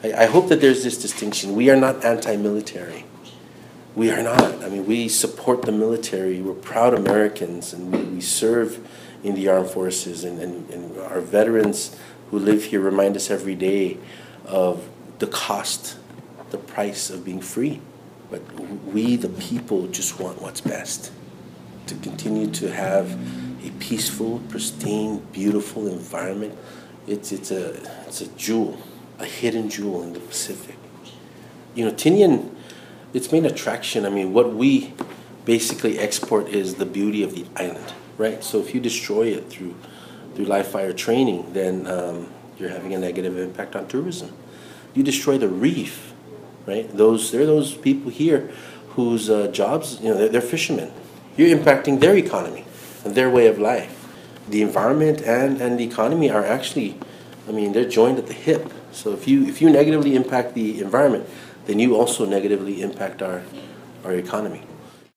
I hope that there's this distinction. We are not anti-military. We are not. I mean, we support the military. We're proud Americans, and we serve in the armed forces. And our veterans who live here remind us every day of the cost, the price of being free. But we, the people, just want what's best. To continue to have a peaceful, pristine, beautiful environment. It's a jewel, a hidden jewel in the Pacific. You know, Tinian, its main attraction, I mean, what we basically export is the beauty of the island, right? So if you destroy it through live fire training, then you're having a negative impact on tourism. You destroy the reef, right? There are those people here whose jobs, you know, they're fishermen. You're impacting their economy and their way of life. The environment and the economy are actually, I mean, they're joined at the hip. So if you negatively impact the environment, then you also negatively impact our economy.